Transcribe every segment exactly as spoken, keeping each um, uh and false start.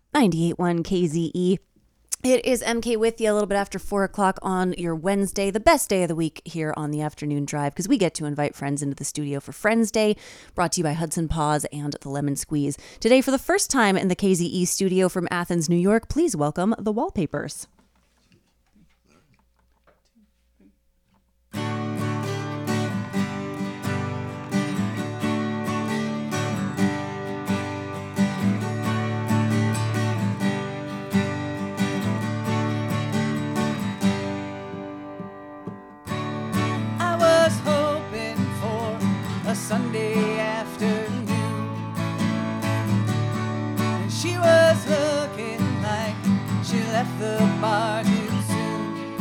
ninety-eight point one K Z E. It is M K with you a little bit after four o'clock on your Wednesday, the best day of the week here on the afternoon drive, because we get to invite friends into the studio for Friends Day, brought to you by Hudson Paws and the Lemon Squeeze. Today, for the first time in the K Z E studio from Athens, New York, please welcome the Wallpapers. Sunday afternoon, and she was looking like she left the bar too soon.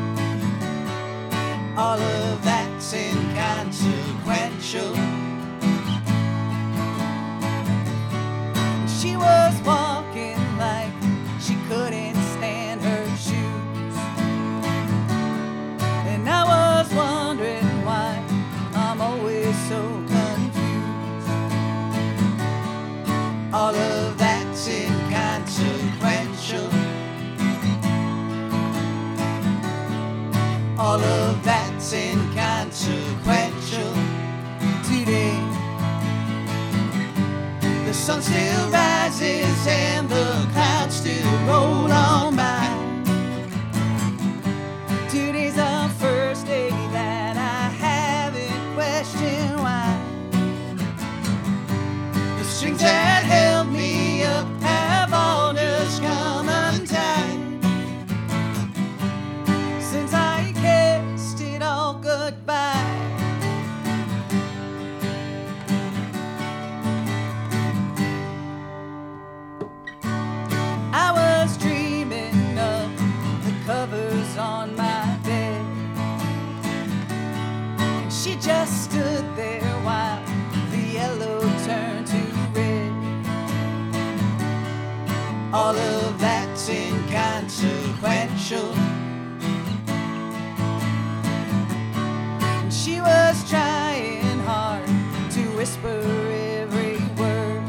All of that's inconsequential. She was walking like she couldn't stand her shoes, and I was wondering why I'm always so confused. All of that's inconsequential. All of that's inconsequential today. The sun still rises and the clouds still roll on by. Today's the first day that I haven't questioned why. The strings that held me up have all just come untied since I kissed it all goodbye. I was dreaming of the covers on my bed. She just stood there while the yellow turned to red. All of that's inconsequential. She was trying hard to whisper every word,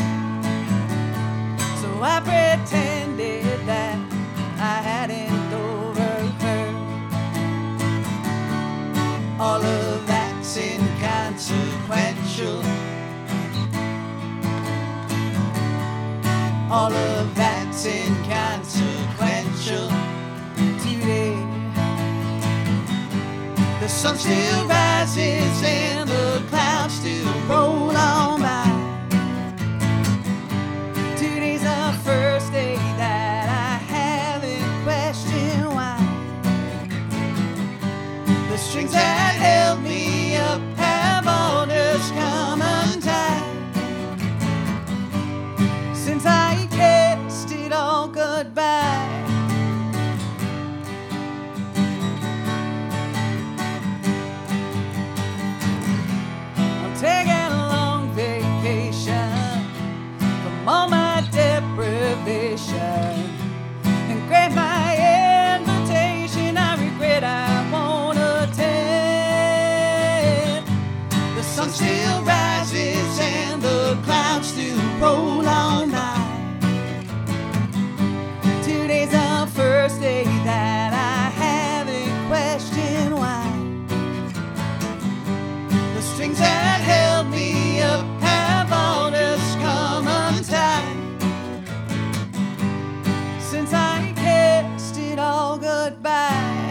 so I pretended that I hadn't overheard. All of that's inconsequential. All of that's inconsequential today. The sun still rises and the clouds still roll on by. Today's the first day that I haven't questioned why. The strings that held me up have all just come untied since I kissed it all goodbye. I'm taking a long vacation from all my deprivation, and grant my invitation I regret I won't attend. The sun still rises and the clouds still roll on by. Today's the first day that I haven't questioned why. The strings that held me up have all just come untied since I kissed it all goodbye.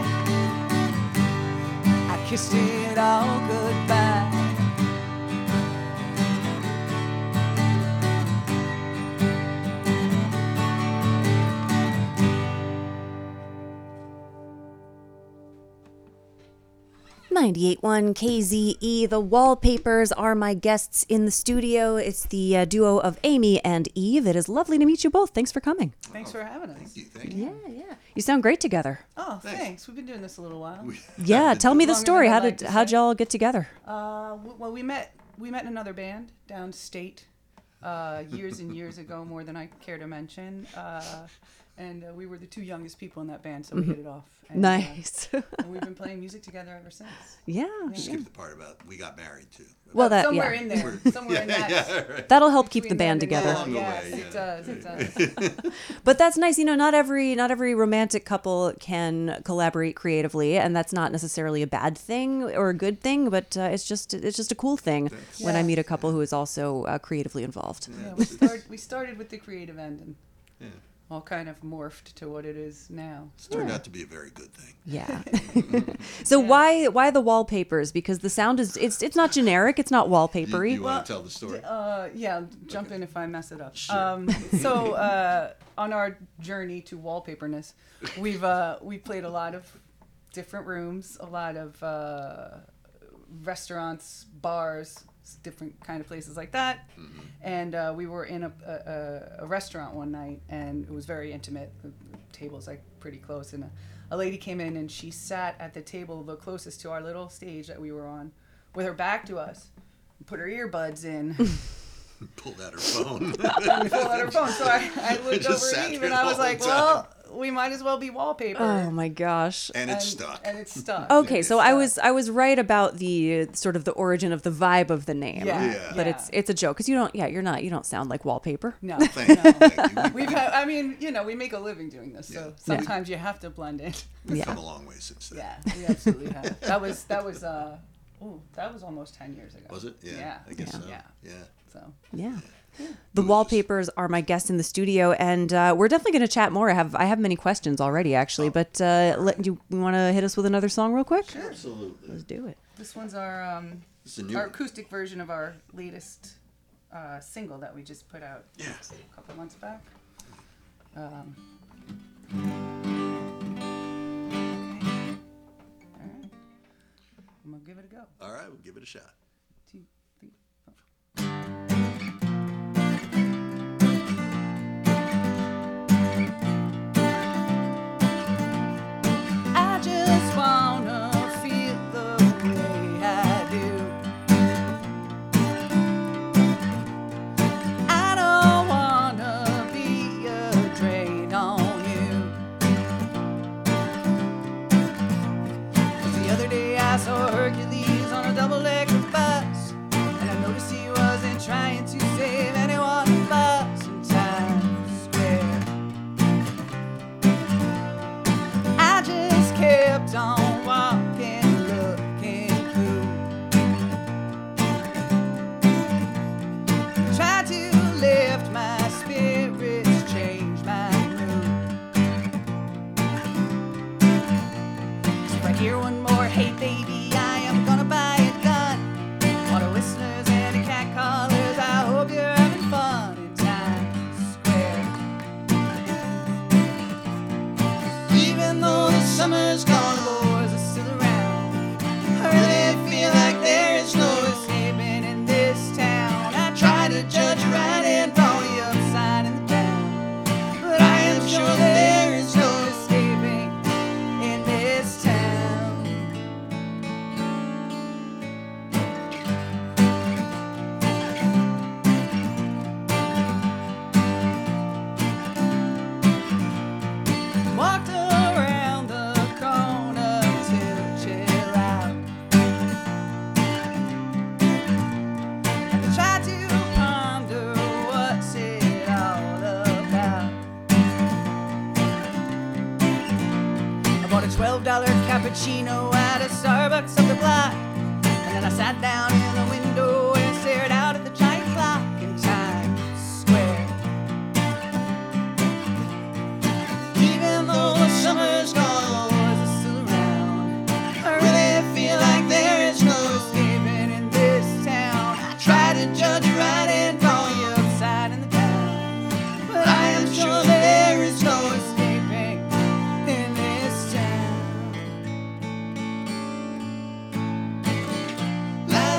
I kissed it all goodbye. ninety-eight point one K Z E. The Wallpapers are my guests in the studio. It's the uh, duo of Amy and Eve. It is lovely to meet you both. Thanks for coming. Thanks for having us. Thank you. Thank you. Yeah, yeah. You sound great together. Oh, Thanks. thanks. We've been doing this a little while. Yeah, tell me the Longer story. than How I'd like did to how'd say. y'all get together? Uh, w- well, we met we met in another band downstate uh, years and years ago, more than I care to mention. Uh, and uh, we were the two youngest people in that band, so we hit it off. And, Nice. Uh, and we've been playing music together ever since. yeah. Skip the part about we got married too. Well, Uh, that somewhere yeah. in there, somewhere in that. yeah, right. That'll help keep the between band then and together. now. Along the Yes, way, it yeah. does. It does. But that's nice. You know, not every not every romantic couple can collaborate creatively, and that's not necessarily a bad thing or a good thing. But uh, it's just it's just a cool thing when I Yeah. meet a couple who is also uh, creatively involved. Yeah, we start we started with the creative end and Yeah. all kind of morphed to what it is now. It's turned out to be a very good thing. Yeah. So why why the wallpapers? Because the sound is it's it's not generic. It's not You, wallpapery. you want to tell the story? Uh, yeah, jump in if I mess it up. Sure. Um, so uh, on our journey to wallpaperness, we've uh, we played a lot of different rooms, a lot of uh, restaurants, bars, different kind of places like that. Mm-hmm. And uh, we were in a, a, a restaurant one night, and it was very intimate. The table's like pretty close, and a, a lady came in, and she sat at the table the closest to our little stage that we were on, with her back to us, and put her earbuds in. Pulled out her phone. and pulled out her phone. So I, I looked Just over sat at Eve there and I the was whole like, time. well, we might as well be wallpaper. Oh my gosh. and and, it's stuck. And it's stuck. Okay, It's so I stuck. was I was right about the uh, sort of the origin of the vibe of the name. Yeah. Yeah. But yeah. it's it's a joke because you don't yeah you're not you don't sound like wallpaper. No. Thank you. no. Thank you. We've We've had, I mean, you know, we make a living doing this, so Yeah. sometimes you have to blend in. we've Yeah. come a long way since then. Yeah, we absolutely have. That was, that was, uh, ooh, that was almost ten years ago. Was it? Yeah. Yeah. I guess yeah. so. Yeah. Yeah. So, Yeah. The It was wallpapers are my guests in the studio, and uh, we're definitely going to chat more. I have I have many questions already, actually, but uh, let you want to hit us with another song real quick? Just, absolutely. Let's do it. this one's our, um, This is a new our one. acoustic version of our latest uh, single that we just put out Yeah. a couple months back. Um, all right. I'm going to give it a go. All right, we'll give it a shot. Two, three, four. I just wanna feel the way I do. I don't wanna be a drain on you. 'Cause the other day I saw Hercules on a double-decker bus, and I noticed he wasn't trying to save anyone in bus in Times Square. I just kept on walking, looking cool. Tried to lift my spirits, change my mood. So if I hear one more, hey baby, I am gonna buy a gun. All the whistlers and the cat callers, I hope you're having fun in Times Square. Even though the summer's gone, the boys are still around. I really feel like there is no escaping in this town. I try to judge you right and wrong, the upside and the down, but I am sure there is no escaping in this town. Walked around the corner to chill out, and I tried to ponder what's it all about. I bought a twelve dollar cappuccino at a Starbucks up the block, and then I sat down in the window and stared out at the giant clock in Times Square. Even though the summer's gone, the boys are still around. I really feel like there is no escaping in this town. I try to judge you right and wrong, you upside and the down, but I am sure there is no escaping in this town. La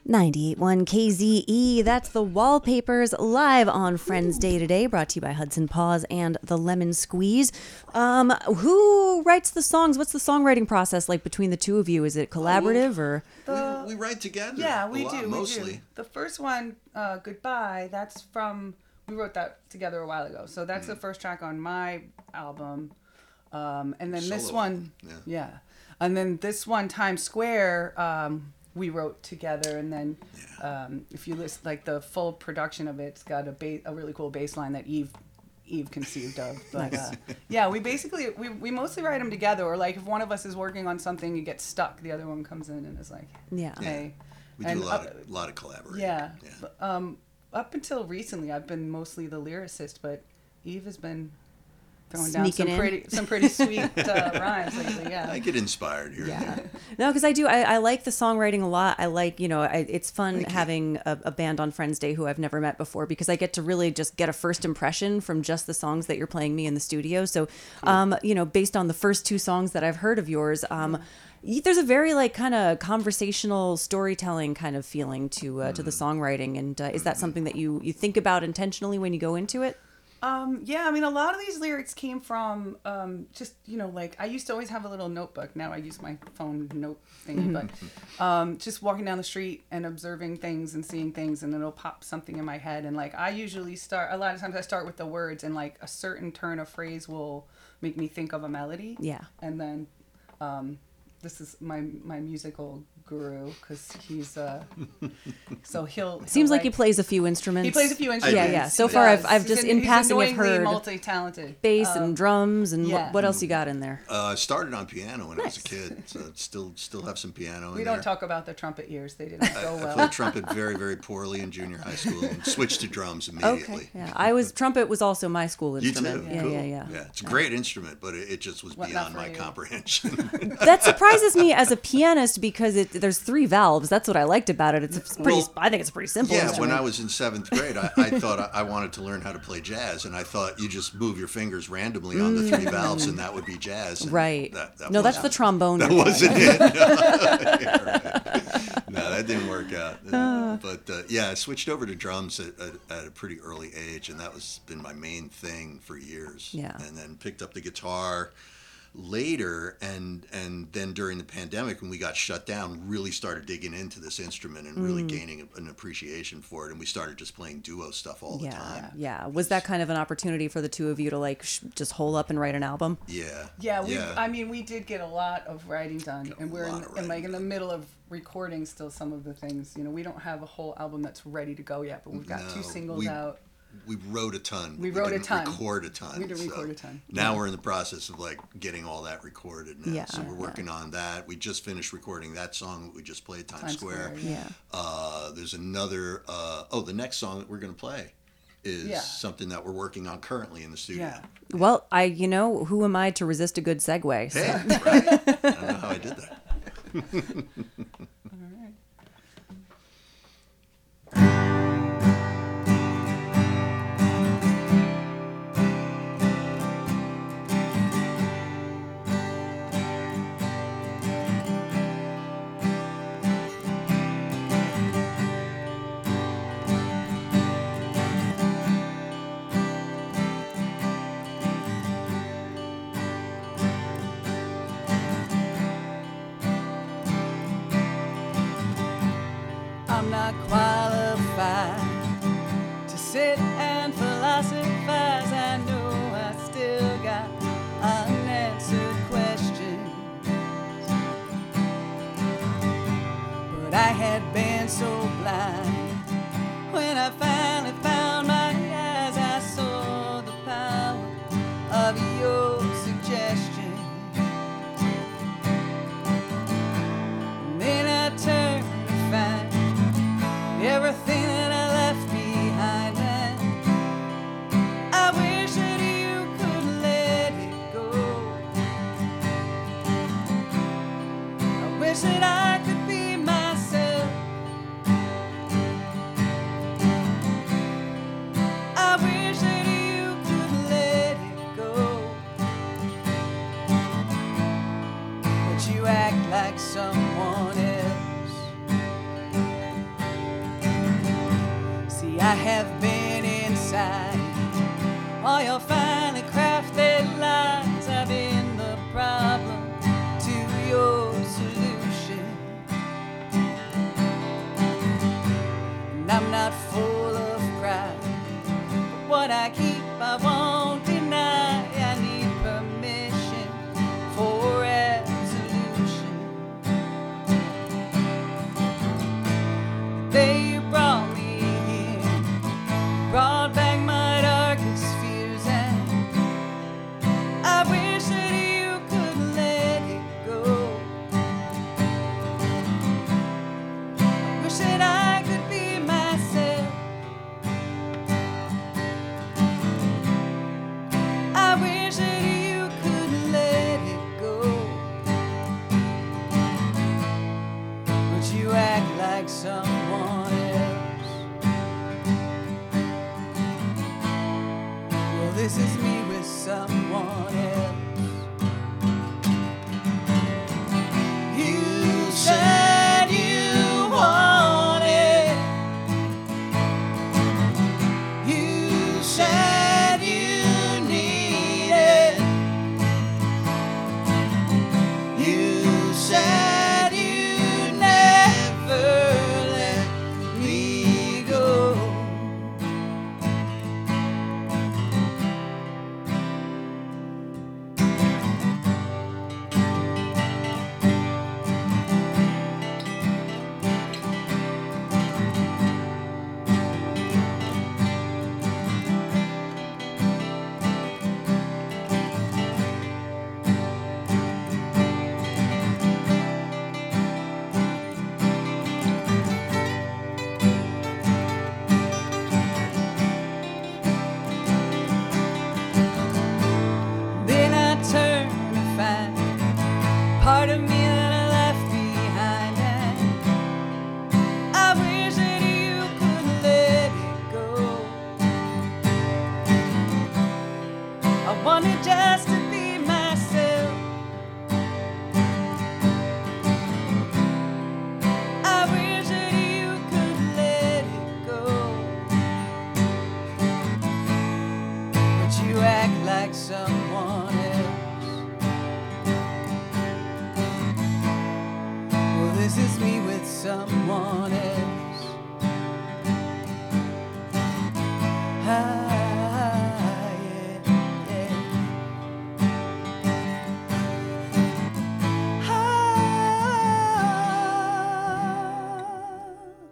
ninety-eight point one K Z E, that's the Wallpapers live on Friends Day today, brought to you by Hudson Paws and the Lemon Squeeze. Um, who writes the songs? What's the songwriting process like between the two of you? Is it collaborative or? The- we, we write together. Yeah, a we lot, do. We mostly. do. The first one, uh, Goodbye, that's from, we wrote that together a while ago. So that's the first track on my album. Um, and then this Solo one, album, yeah. yeah. And then this one, Times Square, um, we wrote together. And then um, if you list like the full production of it, it's got a, ba- a really cool bass line that Eve Eve conceived of. But uh, yeah, we basically, we, we mostly write them together. Or like if one of us is working on something, you get stuck, the other one comes in and is like, Yeah. hey. We do And a lot, up- of, lot of collaborating. Yeah. yeah. But, um, up until recently, I've been mostly the lyricist, but Eve has been throwing down Sneaking some in. pretty, some pretty sweet uh, rhymes lately. Yeah. I get inspired here. Yeah. No, because I do. I, I like the songwriting a lot. I like, you know, I, it's fun having a, a band on Friends Day who I've never met before because I get to really just get a first impression from just the songs that you're playing me in the studio. So, um, you know, based on the first two songs that I've heard of yours, um, y- there's a very like kind of conversational storytelling kind of feeling to uh, to the songwriting. And uh, is that something that you you think about intentionally when you go into it? Um, yeah, I mean, a lot of these lyrics came from um, just, you know, like I used to always have a little notebook. Now I use my phone note thingy, but um, just walking down the street and observing things and seeing things, and then it'll pop something in my head. And like I usually start, a lot of times I start with the words, and like a certain turn of phrase will make me think of a melody. Yeah. And then um, this is my my musical guru because he's uh, so he'll, he'll Seems like write- he plays a few instruments. he plays a few instruments. Yeah, yeah. So He far, does. I've I've He's just an- in he's passing have annoyingly heard multi-talented. bass Um, and drums and yeah. what, what else you got in there? Uh, I started on piano when I was a kid, so still still have some piano in We there. don't talk about the trumpet years; they didn't go I well. played trumpet very, very poorly in junior high school and switched to drums immediately. Okay. Yeah, I was trumpet was also my school You too. instrument. Yeah, cool. yeah, yeah, Yeah, it's a great instrument, but it, it just was What, not beyond for my you? comprehension. That surprises me as a pianist because it there's three valves. That's what I liked about it. It's a pretty. Well, I think it's a pretty simple. Yeah, when instrument. I was in seventh grade, I, I thought I, I wanted to learn how to play jazz, and I thought you just move your fingers randomly on the three valves, and that would be jazz. and Right. That, that no, that's the wasn't- trombone. That you're wasn't playing. it. Yeah, right. No, that didn't work out. But uh, yeah, I switched over to drums at, at, at a pretty early age, and that was been my main thing for years. Yeah. And then picked up the guitar later, and and then during the pandemic when we got shut down, really started digging into this instrument and Mm. really gaining an appreciation for it, and we started just playing duo stuff all the Yeah, time. yeah. Was that kind of an opportunity for the two of you to like sh- just hole up and write an album? Yeah. Yeah, we. yeah. I mean, we did get a lot of writing done, Got a and we're in, lot of and like writing in the done. middle of recording still some of the things. You know, we don't have a whole album that's ready to go yet, but we've got two No, singles we- out. We wrote a ton. but We wrote a didn't ton. Record a ton. We didn't so record a ton. Now we're in the process of like getting all that recorded now. Yeah, so we're yeah. working on that. We just finished recording that song that we just played, Times, Times Square. Square, Yeah. Uh, there's another. Uh, oh, the next song that we're gonna play is Yeah. something that we're working on currently in the studio. Yeah. Well, I, you know, who am I to resist a good segue? So. Hey, right? I don't know how I did that. I'm not qualified to sit and philosophize. I know I still got unanswered questions, but I had been so blind. When I finally found my eyes, I saw the power of your suggestion. And then I turned to find everything that I left behind, and I wish that you could let it go. I wish that I could be myself. I have been inside all your finely crafted lies. I've been the problem to your solution. And I'm not full of pride, but what I keep I won't deny. I need permission for absolution. They brought me here, brought back my darkest fears, and I wish that you could let it go. I wish that I could be myself. I wish that you could let it go. But you act like someone else. Well, this is me with someone else. You said you wanted. You said you needed. You said you never let me go. Then I turn to find part of me that I left behind, and I wish that you could let it go. I wanted just to be myself. I wish that you could let it go. But you act like someone else. Well, this is me with someone else. Ah, yeah, yeah. Ah.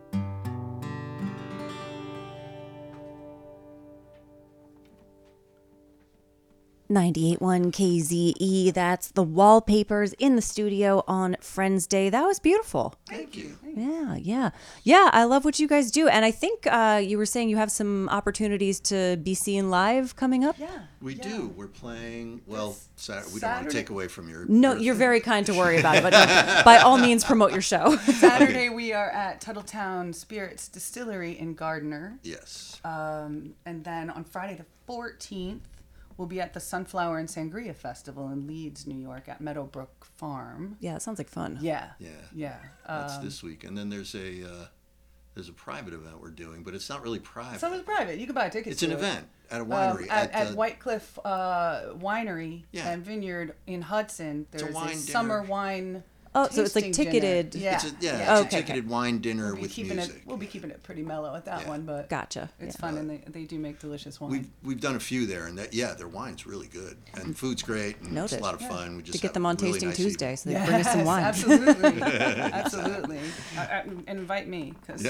ninety-eight point one K Z E. That's the Wallpapers in the studio on Friends Day. That was beautiful. Thank you. Yeah, yeah. Yeah, I love what you guys do. And I think uh, you were saying you have some opportunities to be seen live coming up. Yeah. We yeah. do. We're playing. Well, This Saturday, we don't want to Saturday- take away from your. No, your you're thing. very kind to worry about it, but no, by all means promote your show. Saturday we are at Tuttletown Spirits Distillery in Gardner. Yes. Um, and then on Friday the fourteenth, we'll be at the Sunflower and Sangria Festival in Leeds, New York at Meadowbrook Farm. Yeah, it sounds like fun. Yeah. Yeah. Yeah. That's Um, this week, and then there's a uh, there's a private event we're doing, but it's not really private. some is private. You can buy tickets It's to an it. event at a Um, winery at, at the, White Cliff uh, Winery Yeah. and Vineyard in Hudson. a There's a, wine summer dinner. wine. Oh, so it's like tasting dinner. ticketed. Yeah. It's a, yeah, yeah. it's Okay, a ticketed wine dinner We'll be with keeping music. it. We'll be keeping it pretty mellow at that Yeah. one, but Gotcha. it's Yeah. fun and they, they do make delicious wine. We've we've done a few there, and that yeah, their wine's really good, and food's great, and it's Noted. a lot of fun. We just To get have them on really Tasting nice Tuesday, evening. so they can bring us some wine. Absolutely, absolutely. Uh, uh, and invite me, cause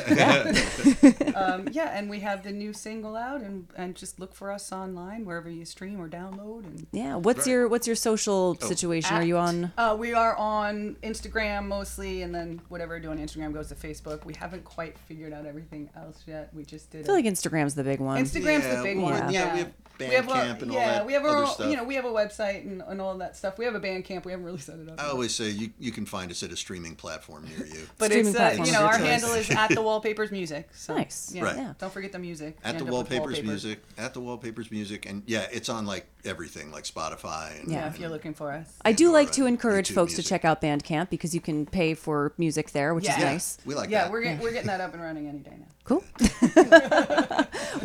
um, yeah. And we have the new single out, and and just look for us online wherever you stream or download. And Yeah. What's Right. your what's your social Oh. situation? Are you at- on? Uh, we are on Instagram mostly, and then whatever I do on Instagram goes to Facebook. We haven't quite figured out everything else yet. We just did. I feel like Instagram's the big one. Instagram's Yeah, the big well, one. yeah, we have Bandcamp a, and all yeah, that we have our other own, stuff. you know, we have a website and, and all that stuff. We have a Bandcamp. We haven't really set it up. I yet. always say you you can find us at a streaming platform near you. But Streaming it's uh, platform you of know your our choice. handle is at the Wallpapers Music. So, Nice. Yeah, Right. Yeah. Don't forget the music. At End the up with Wallpapers Wallpaper. Music, at the Wallpapers Music, and yeah, it's on like everything, like Spotify. And, Yeah, Yeah. if you're looking for us. I do or like on to encourage YouTube folks to Music. check out Bandcamp because you can pay for music there, which is Yeah. nice. We like yeah, that. we're get, we're getting that up and running any day now. Cool.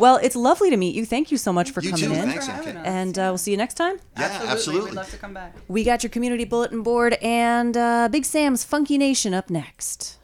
Well, it's lovely to meet you. Thank you so much for You coming too. in. Thanks, for having M K. us. And uh, we'll see you next time. Yeah, absolutely. absolutely. We'd love to come back. We got your community bulletin board and uh, Big Sam's Funky Nation up next.